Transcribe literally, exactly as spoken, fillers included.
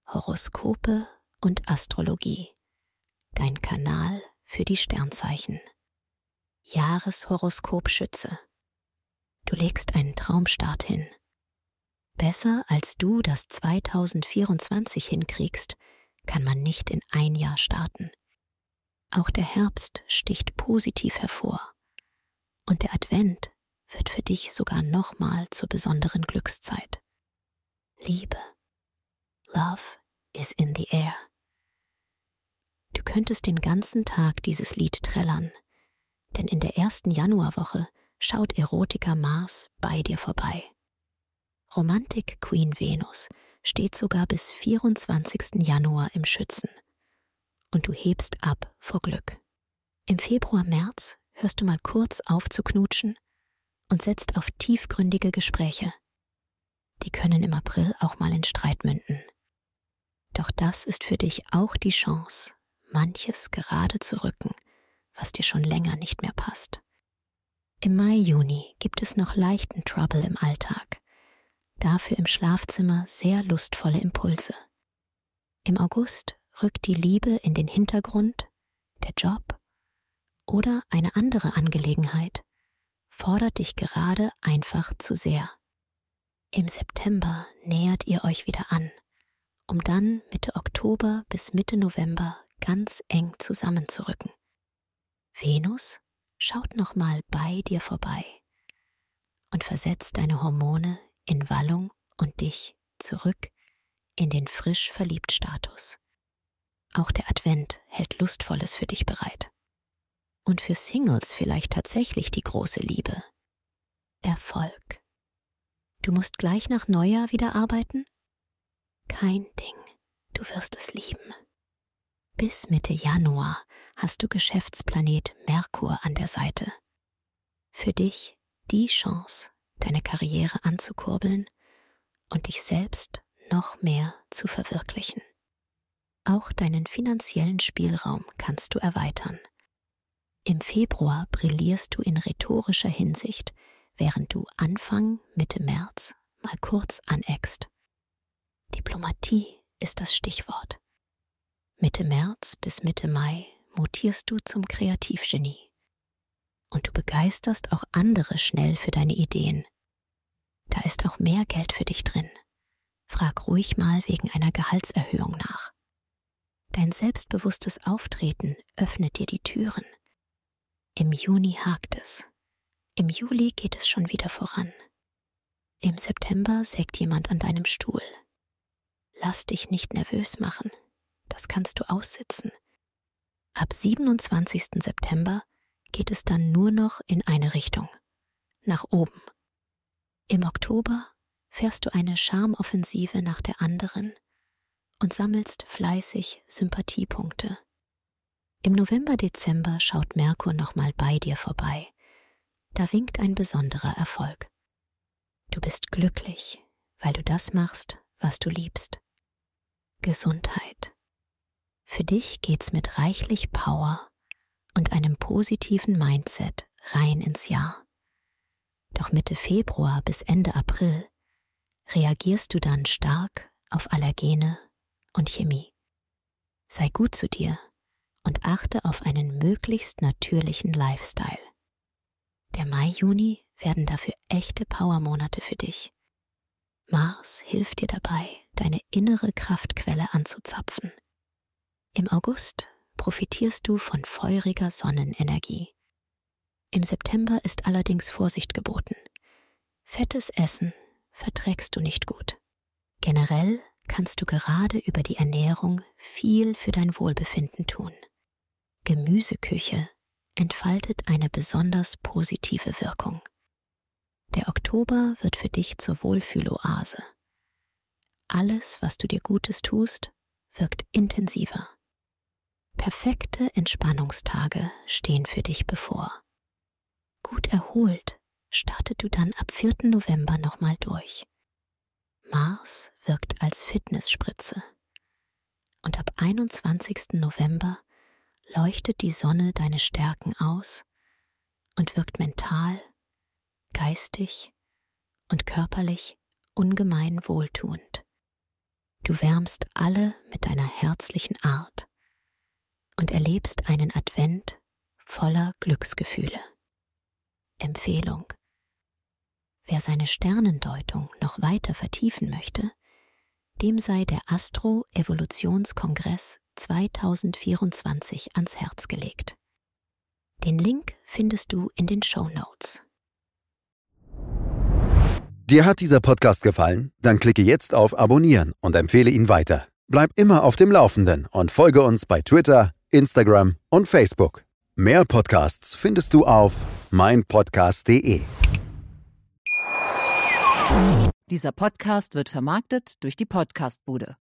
Horoskope und Astrologie. Dein Kanal für die Sternzeichen. Jahreshoroskop Schütze. Du legst einen Traumstart hin. Besser als du das zweitausendvierundzwanzig hinkriegst, kann man nicht in ein Jahr starten. Auch der Herbst sticht positiv hervor. Und der Advent wird für dich sogar nochmal zur besonderen Glückszeit. Liebe. Love is in the air. Du könntest den ganzen Tag dieses Lied trällern, denn in der ersten Januarwoche schaut Erotiker Mars bei dir vorbei. Romantik Queen Venus steht sogar bis vierundzwanzigsten Januar im Schützen. Und du hebst ab vor Glück. Im Februar, März hörst du mal kurz auf zu knutschen und setzt auf tiefgründige Gespräche. Die können im April auch mal in Streit münden. Doch das ist für dich auch die Chance, manches gerade zu rücken, was dir schon länger nicht mehr passt. Im Mai, Juni gibt es noch leichten Trouble im Alltag, dafür im Schlafzimmer sehr lustvolle Impulse. Im August rückt die Liebe in den Hintergrund, der Job oder eine andere Angelegenheit fordert dich gerade einfach zu sehr. Im September nähert ihr euch wieder an, um dann Mitte Oktober bis Mitte November ganz eng zusammenzurücken. Venus schaut nochmal bei dir vorbei und versetzt deine Hormone in Wallung und dich zurück in den frisch verliebt Status. Auch der Advent hält Lustvolles für dich bereit. Und für Singles vielleicht tatsächlich die große Liebe. Erfolg. Du musst gleich nach Neujahr wieder arbeiten? Kein Ding, du wirst es lieben. Bis Mitte Januar hast du Geschäftsplanet Merkur an der Seite. Für dich die Chance, deine Karriere anzukurbeln und dich selbst noch mehr zu verwirklichen. Auch deinen finanziellen Spielraum kannst du erweitern. Im Februar brillierst du in rhetorischer Hinsicht, während du Anfang, Mitte März mal kurz aneckst. Diplomatie ist das Stichwort. Mitte März bis Mitte Mai mutierst du zum Kreativgenie. Und du begeisterst auch andere schnell für deine Ideen. Da ist auch mehr Geld für dich drin. Frag ruhig mal wegen einer Gehaltserhöhung nach. Dein selbstbewusstes Auftreten öffnet dir die Türen. Im Juni hakt es. Im Juli geht es schon wieder voran. Im September sägt jemand an deinem Stuhl. Lass dich nicht nervös machen. Das kannst du aussitzen. Ab siebenundzwanzigsten September geht es dann nur noch in eine Richtung. Nach oben. Im Oktober fährst du eine Charmoffensive nach der anderen und sammelst fleißig Sympathiepunkte. Im November, Dezember schaut Merkur nochmal bei dir vorbei. Da winkt ein besonderer Erfolg. Du bist glücklich, weil du das machst, was du liebst. Gesundheit. Für dich geht's mit reichlich Power und einem positiven Mindset rein ins Jahr. Doch Mitte Februar bis Ende April reagierst du dann stark auf Allergene und Chemie. Sei gut zu dir und achte auf einen möglichst natürlichen Lifestyle. Der Mai, Juni werden dafür echte Powermonate für dich. Mars hilft dir dabei, deine innere Kraftquelle anzuzapfen. Im August profitierst du von feuriger Sonnenenergie. Im September ist allerdings Vorsicht geboten. Fettes Essen verträgst du nicht gut. Generell kannst du gerade über die Ernährung viel für dein Wohlbefinden tun. Gemüseküche entfaltet eine besonders positive Wirkung. Der Oktober wird für dich zur Wohlfühloase. Alles, was du dir Gutes tust, wirkt intensiver. Perfekte Entspannungstage stehen für dich bevor. Gut erholt startet du dann ab vierten November nochmal durch. Mars wirkt als Fitnessspritze. Und ab einundzwanzigsten November leuchtet die Sonne deine Stärken aus und wirkt mental, geistig und körperlich ungemein wohltuend. Du wärmst alle mit deiner herzlichen Art und erlebst einen Advent voller Glücksgefühle. Empfehlung: Wer seine Sternendeutung noch weiter vertiefen möchte, dem sei der Astro-Evolutionskongress zweitausendvierundzwanzig ans Herz gelegt. Den Link findest du in den Shownotes. Dir hat dieser Podcast gefallen? Dann klicke jetzt auf Abonnieren und empfehle ihn weiter. Bleib immer auf dem Laufenden und folge uns bei Twitter, Instagram und Facebook. Mehr Podcasts findest du auf meinpodcast punkt de. Dieser Podcast wird vermarktet durch die Podcastbude.